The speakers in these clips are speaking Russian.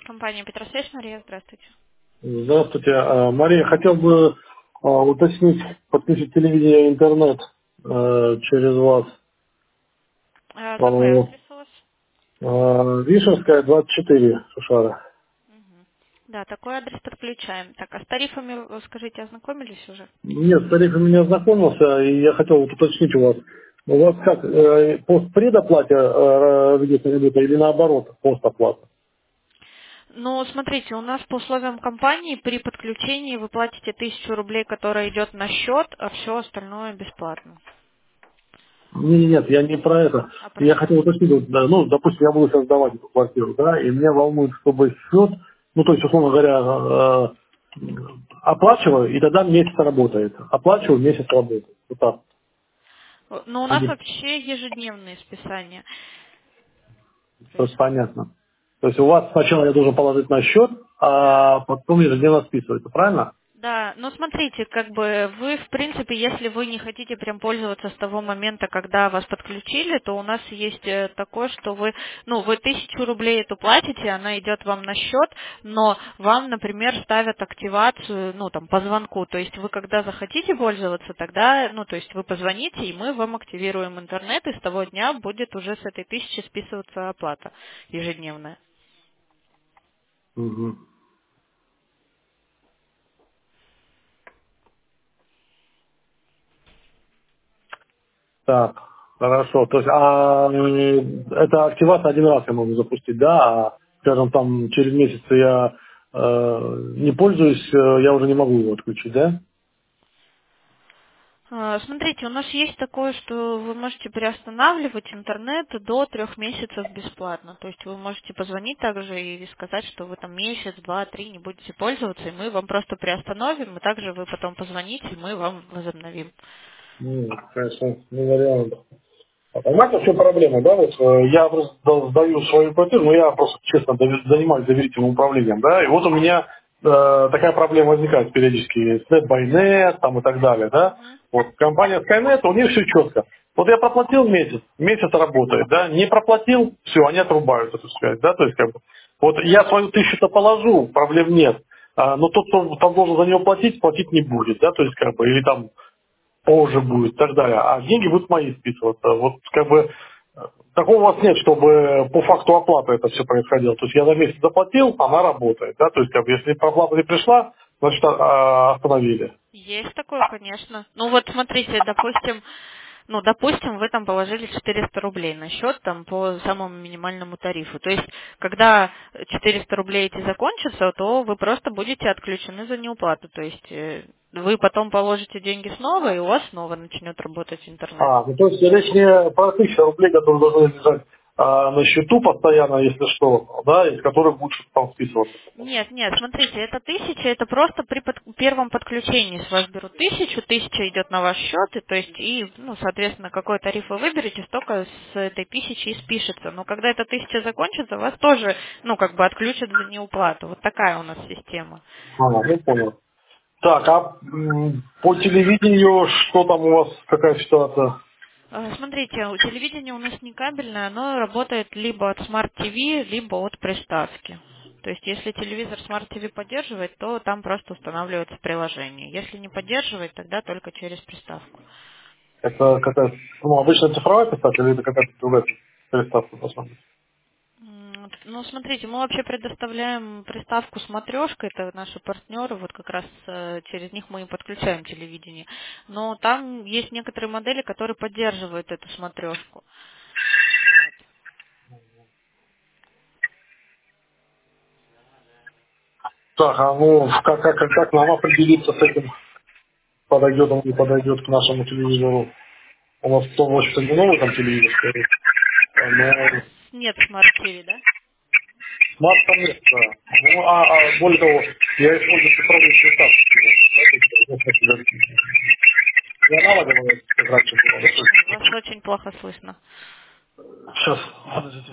Компания Петросвязь, Мария, здравствуйте. Здравствуйте. Мария, хотел бы уточнить, подключить телевидение и интернет через вас. Какой По-моему, адрес у вас? Вишенская, 24, Шушара. Мгм. Да, такой адрес подключаем. Так, а с тарифами, скажите, ознакомились уже? Нет, с тарифами не ознакомился, и я хотел вот уточнить у вас. У вас как, по предоплате ведется или наоборот, постоплата? Ну, смотрите, у нас по условиям компании при подключении вы платите 1000 рублей, которая идет на счет, а все остальное бесплатно. Нет, я не про это. А про Я что? хотел уточнить, вот, да, ну, допустим, я буду сейчас сдавать эту квартиру, да, и меня волнует, чтобы счет, ну, то есть, условно говоря, оплачиваю, и тогда месяц работает. Оплачиваю, месяц работает. Вот так. Ну, у нас Или- вообще ежедневные списания То есть происходят. понятно. То есть у вас сначала я должен положить на счет, Да. а потом ежедневно списывается, правильно? Да, но смотрите, как бы вы, в принципе, если вы не хотите прям пользоваться с того момента, когда вас подключили, то у нас есть такое, что вы 1000 рублей эту платите, она идет вам на счет, но вам, например, ставят активацию, там, по звонку, то есть вы когда захотите пользоваться, тогда, то есть вы позвоните, и мы вам активируем интернет, и с того дня будет уже с этой 1000 списываться оплата ежедневная. Мгм. Так, хорошо. То есть, это активация один раз я могу запустить, да, а, скажем, там через месяц я не пользуюсь, я уже не могу его отключить, да? Смотрите, у нас есть такое, что вы можете приостанавливать интернет до 3 месяцев бесплатно. То есть вы можете позвонить также и сказать, что вы там месяц, два, три не будете пользоваться, и мы вам просто приостановим, и также вы потом позвоните, и мы вам возобновим. Ну, конечно, не вариант. Понимаете, в чем проблема, да? Вот я просто сдаю свою квартиру, но я просто честно занимаюсь доверительным управлением, да, и вот у меня такая проблема возникает периодически с NetByNet там и так далее, да. Мгм. Вот компания Skynet, у них все четко. Вот я проплатил месяц, месяц работает, да, не проплатил, все, они отрубают эту связь, да, то есть как бы, вот я свою 1000-то положу, проблем нет, но тот, кто там должен за нее платить, платить не будет, да, то есть как бы, или там позже будет и так далее, а деньги будут мои списываться. Вот как бы такого у вас нет, чтобы по факту оплаты это все происходило. То есть я за месяц заплатил, она работает, да, то есть как бы если проплата не пришла, значит остановили. Есть такое, конечно. Ну вот смотрите, допустим, вы там положили 400 рублей на счет там по самому минимальному тарифу. То есть, когда 400 рублей эти закончатся, то вы просто будете отключены за неуплату. То есть, вы потом положите деньги снова, и у вас снова начнет работать интернет. Ну то есть речь не про 1000 рублей, которые должны лежать на счету постоянно, если что, да, из которых будет что-то там списываться. Нет, нет, смотрите, это 1000, это просто при первом подключении с вас берут 1000 идет на ваш счет, и то есть, соответственно, какой тариф вы выберете, столько с этой 1000 и спишется. Но когда эта 1000 закончится, вас тоже, отключат за неуплату. Вот такая у нас система. Ну понял. Так, по телевидению что там у вас, какая ситуация? Смотрите, телевидение у нас не кабельное, оно работает либо от Smart TV, либо от приставки. То есть, если телевизор Smart TV поддерживает, то там просто устанавливается приложение. Если не поддерживает, тогда только через приставку. Это какая-то, обычная цифровая приставка или это какая-то другая приставка, посмотрим? Ну, смотрите, мы вообще предоставляем приставку «Смотрешка», это наши партнеры, вот как раз через них мы и подключаем телевидение. Но там есть некоторые модели, которые поддерживают эту «Смотрешку». Вот. Так, как нам определиться с этим, подойдет он, не подойдет к нашему телевизору? У нас 181 новый там телевизор, скорее. Но Нет Smart TV, да? смарт там нет, да. Ну, более того, я использую цифровые приставки. Не аналоговые, как раньше было. Вас очень плохо слышно. Сейчас, подождите.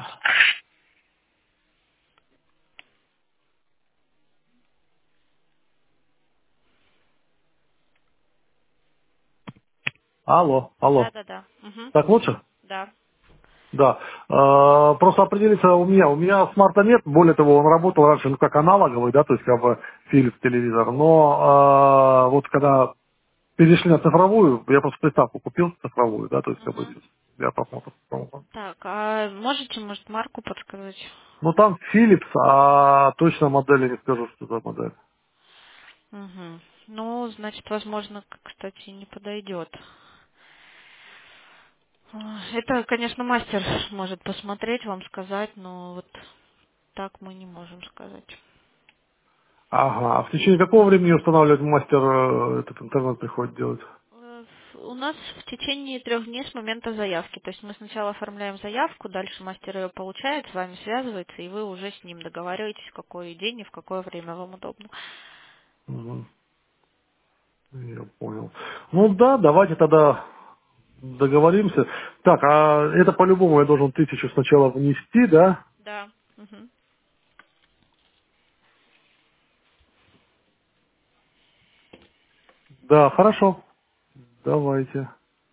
Алло. Да-да-да. Мгм. Так лучше? Да. Да. Просто определиться у меня смарта нет, более того, он работал раньше, ну, как аналоговый, да, то есть как бы Philips телевизор, но вот когда перешли на цифровую, я просто приставку купил цифровую, да, то есть как бы Мгм. для просмотра. Так, а можете, может, марку подсказать? Ну там Philips, а точно модели не скажу, что за модель. Угу. Ну, значит, возможно, кстати, не подойдет. Это, конечно, мастер может посмотреть, вам сказать, но вот так мы не можем сказать. Ага, а в течение какого времени устанавливать мастер этот интернет приходит делать? У нас в течение 3 дней с момента заявки. То есть мы сначала оформляем заявку, дальше мастер ее получает, с вами связывается, и вы уже с ним договариваетесь, в какой день и в какое время вам удобно. Мгм. Я понял. Ну да, давайте тогда договоримся. Так, а это по-любому я должен 1000 сначала внести, да? Да. Мгм. Да, хорошо. Давайте.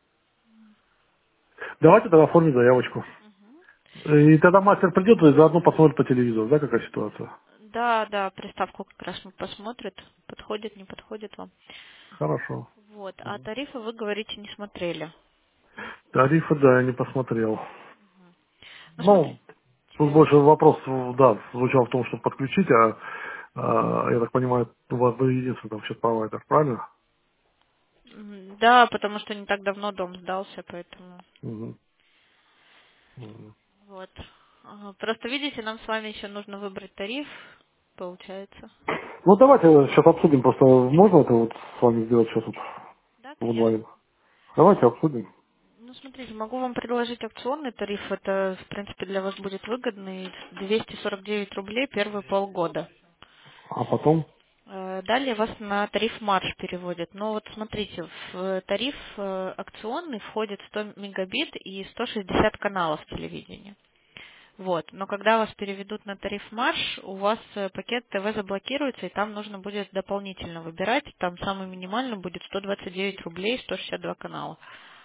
Давайте тогда оформим заявочку. И тогда мастер придет и заодно посмотрит по телевизору, да, какая ситуация? Да, да, приставку как раз посмотрит, подходит, не подходит вам. Хорошо. Вот. А тарифы вы говорите не смотрели. Тарифы, да, я не посмотрел. Ну, Ну, смотрите. тут больше вопрос, да, звучал в том, чтобы подключить, я так понимаю, у вас вы единственный там сейчас провайдер, правильно? Да, потому что не так давно дом сдался, поэтому Мгм. Мгм. вот. Просто видите, нам с вами еще нужно выбрать тариф, получается. Ну, давайте сейчас обсудим, просто можно это вот с вами сделать сейчас вот Да, в конечно. онлайн? Давайте обсудим. Ну, смотрите, могу вам предложить акционный тариф. Это, в принципе, для вас будет выгодный. 249 рублей первые полгода. А потом? Далее вас на тариф марш переводят. Но вот смотрите, в тариф акционный входит 100 мегабит и 160 каналов телевидения. Вот. Но когда вас переведут на тариф марш, у вас пакет ТВ заблокируется, и там нужно будет дополнительно выбирать. Там самый минимальный будет 129 рублей, 162 канала.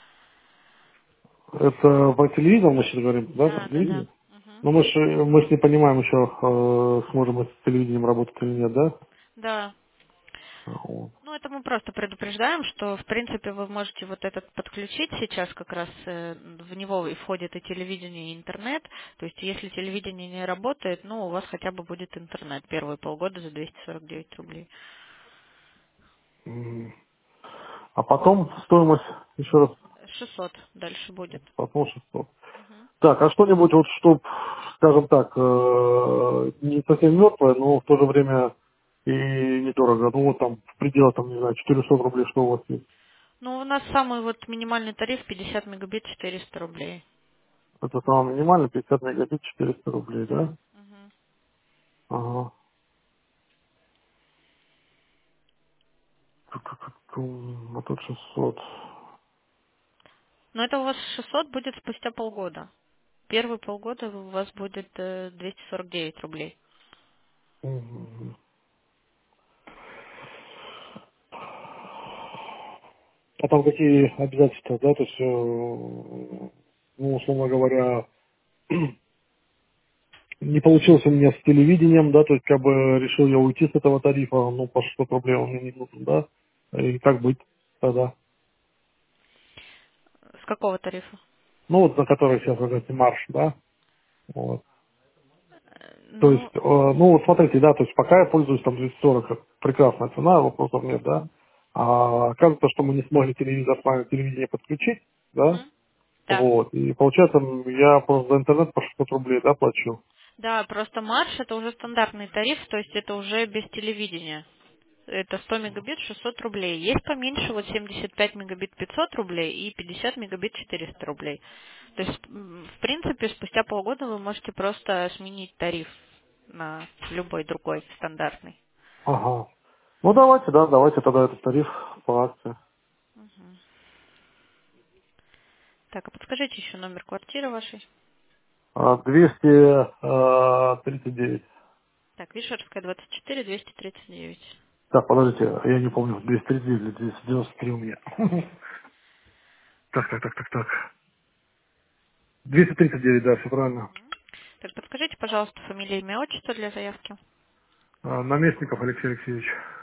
Это по телевизору мы сейчас говорим, да, по Да, да, да. телевидению? Мгм. Ну, мы ж не понимаем еще, сможем мы с телевидением работать или нет, да? Да. Вот. Ну, это мы просто предупреждаем, что, в принципе, вы можете вот этот подключить сейчас, как раз в него и входит и телевидение, и интернет. То есть, если телевидение не работает, ну, у вас хотя бы будет интернет первые полгода за 249 рублей. М. А потом стоимость, еще раз, 600 дальше будет. потом 600. Мгм. Так, а что-нибудь вот, чтоб, скажем так, не совсем мертвое, но в то же время и недорого. Ну, вот там в пределах, там, не знаю, 400 рублей, что у вас есть? Ну, у нас самый вот минимальный тариф 50 мегабит 400 рублей. Это самое минимально, 50 мегабит, 400 рублей, Да. да? Мгм. Ага. Ту-ту-ту-тум, а тут 600. Но это у вас 600 будет спустя полгода. Первые полгода у вас будет 249 рублей. Мгм. А там какие обязательства, да, то есть, ну, условно говоря, не получилось у меня с телевидением, да, то есть как бы решил я уйти с этого тарифа, ну, по 600 рублей он мне не нужен, да, и как быть тогда? С какого тарифа? Ну, вот на который сейчас, вы говорите, марш, да, вот. То есть, Ну, ну, вот смотрите, да, то есть пока я пользуюсь там 240, это прекрасная цена, вопросов нет, да, а оказывается, что мы не смогли телевизор с вами, телевидение подключить, да, мгм. Да. вот, и получается, я просто за интернет по 600 рублей, да, плачу. Да, просто марш это уже стандартный тариф, то есть это уже без телевидения. Это 100 мегабит 600 рублей. Есть поменьше, вот 75 мегабит 500 рублей и 50 мегабит 400 рублей. То есть, в принципе, спустя полгода вы можете просто сменить тариф на любой другой стандартный. Ага. Ну, давайте, да, давайте тогда этот тариф по акции. Так, а подскажите еще номер квартиры вашей. 239. Так, Вишерская, 24, 239. Так, подождите, я не помню, 239 или 293 у меня. Так. 239, да, все правильно. Так, подскажите, пожалуйста, фамилия, имя, отчество для заявки. Наместников Алексей Алексеевич.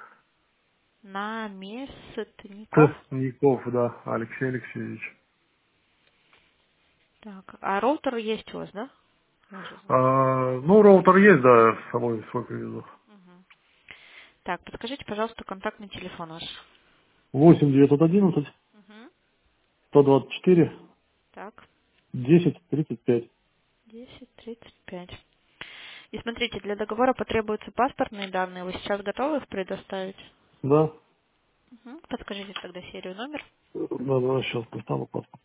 Наместников. Тесников, да, Алексей Алексеевич. Так, а роутер есть у вас, да? Я уже забыла. Ну, роутер есть, да, с собой свой привезу. Мгм. Так, подскажите, пожалуйста, контактный телефон ваш. 8 911 Мгм. 124 Так, 10 35. 10:35. И смотрите, для договора потребуются паспортные данные. Вы сейчас готовы их предоставить? Да? Мгм. Подскажите тогда серию, номер. Да, да, сейчас поставлю паспорт.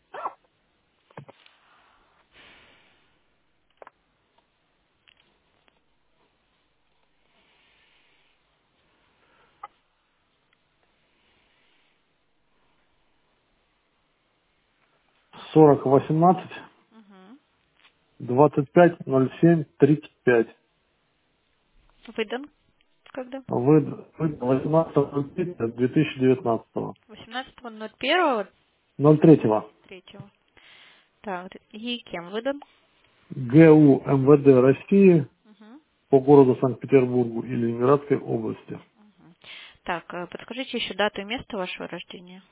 40 18 Угу. 25 07 35. Выдан когда? Вы 18 2019. 18.01.3. 03. Так, и кем выдан? ГУ МВД России Угу. по городу Санкт-Петербургу и Ленинградской области. Так, подскажите еще дату и место вашего рождения.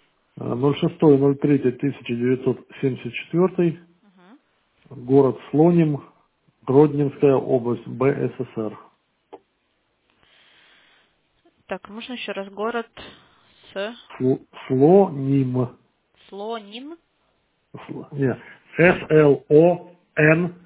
06.03.1974, Угу. город Слоним, Гродненская область, БССР. Так, можно еще раз город с Слоним. Слоним. Нет, Слоним.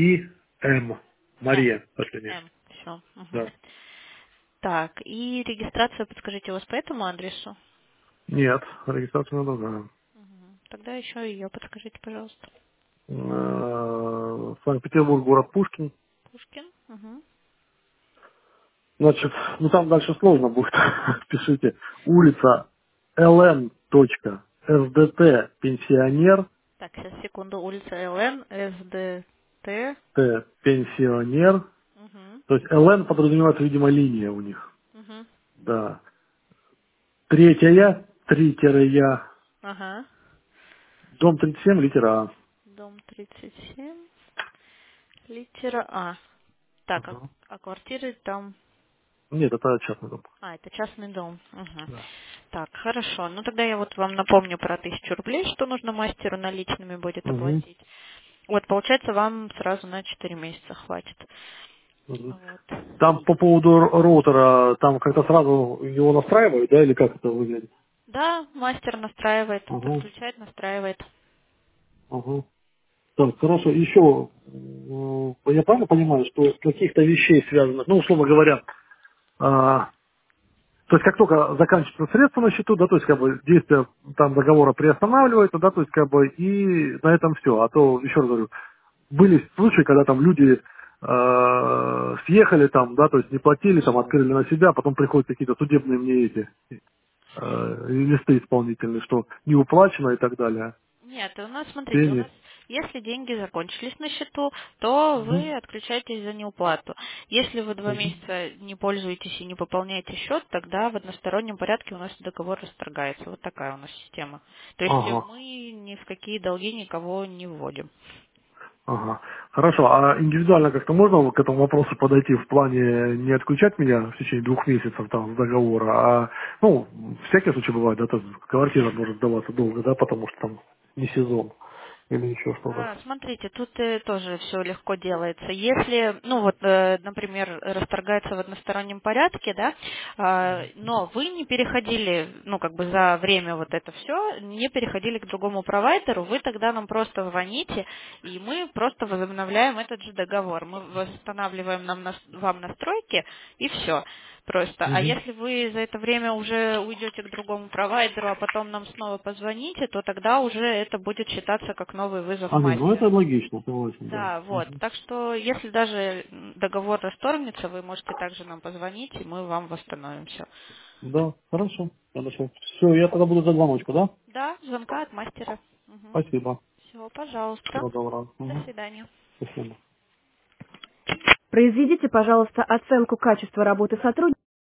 М. Мария, последняя. М. Все. Угу. Да. Так, и регистрация, подскажите, у вас по этому адресу? Нет, регистрация другая. Мгм. Тогда еще ее подскажите, пожалуйста. Санкт-Петербург, город Пушкин. Пушкин. Угу. Значит, ну там дальше сложно будет. Пишите. Улица ЛН. СДТ пенсионер. Так, сейчас, секунду. Улица ЛН, СДТ. Т пенсионер. Угу. То есть ЛН подразумевает, видимо, линия у них. Угу. Да. Третья, 3-я. Ага. Дом 37, литера А. Дом 37, литера А. Так, Ага. а квартиры там... Нет, это частный дом. А, это частный дом. Угу. Да. Так, хорошо. Ну, тогда я вот вам напомню про 1000 рублей, что нужно мастеру наличными будет Угу. оплатить. Вот, получается, вам сразу на 4 месяца хватит. Угу. Вот. Там по поводу роутера, там как-то сразу его настраивают, да, или как это выглядит? Да, мастер настраивает, Угу. подключает, настраивает. Угу. Так, хорошо. Еще, я правильно понимаю, что каких-то вещей связанных, ну, условно говоря, то есть как только заканчиваются средства на счету, да, то есть как бы действие там договора приостанавливается, да, то есть как бы и на этом все. А то, еще раз говорю, были случаи, когда там люди съехали там, да, то есть не платили, там открыли на себя, потом приходят какие-то судебные мне эти листы исполнительные, что не уплачено и так далее. Нет, у нас, смотрите, у Пенни. нас, если деньги закончились на счету, то Угу. вы отключаетесь за неуплату. Если вы 2 месяца не пользуетесь и не пополняете счет, тогда в одностороннем порядке у нас договор расторгается. Вот такая у нас система. То есть Ага. мы ни в какие долги никого не вводим. Ага. Хорошо, а индивидуально как-то можно вот к этому вопросу подойти в плане не отключать меня в течение 2 месяцев там с договора, а, ну, всякий случай бывает, да, то есть квартира может сдаваться долго, да, потому что там не сезон или еще что-то. Смотрите, тут тоже все легко делается. Если, ну вот, например, расторгается в одностороннем порядке, да, но вы не переходили, ну как бы за время вот это все, не переходили к другому провайдеру, вы тогда нам просто звоните, и мы просто возобновляем этот же договор. Мы восстанавливаем вам настройки, и все. Просто. А Угу. если вы за это время уже уйдете к другому провайдеру, а потом нам снова позвоните, то тогда уже это будет считаться как новый вызов А, не, ну это мастеру. логично, согласен, да. Да, вот. Угу. Так что, если даже договор расторгнется, вы можете также нам позвонить, и мы вам восстановим все. Да, хорошо, хорошо. Все, я тогда буду за звоночку, да? Да, звонка от мастера. Спасибо. Все, пожалуйста. Всего доброго. До Угу. свидания. Спасибо. Произведите, пожалуйста, оценку качества работы сотрудника.